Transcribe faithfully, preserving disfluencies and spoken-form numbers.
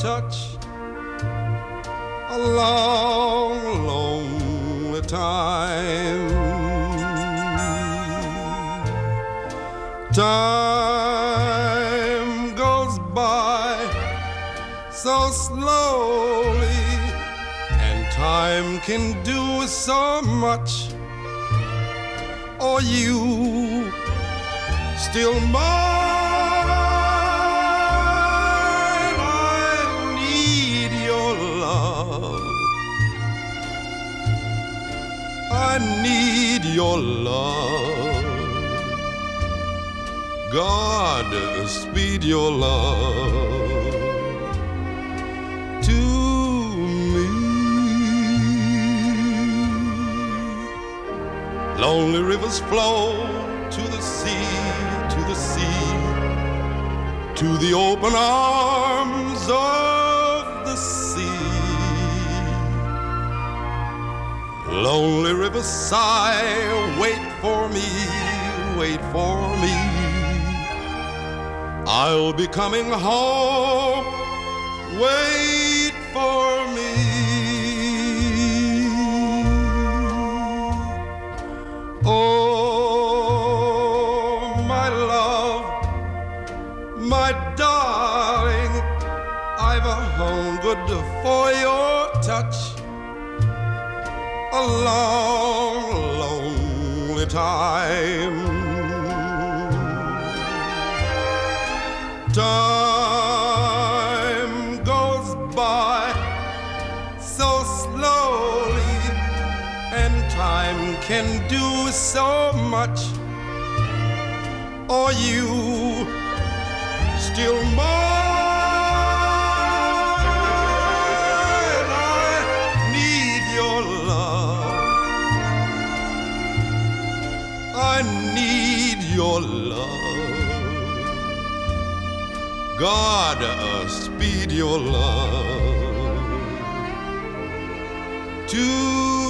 touch. A long, lonely time. Time goes by so slowly, and time can do so much. Are you still mine? I need your love. I need your love. God, speed your love to me. Lonely rivers flow to the sea, to the sea, to the open arms of the sea. Lonely rivers sigh, wait for me, wait for me. I'll be coming home, wait for me. Oh, my love, my darling, I've a hungered for your touch. A long, lonely time. Time goes by so slowly, and time can do so much. Are you still mine? I need your love. I need your love. God, uh, speed your love to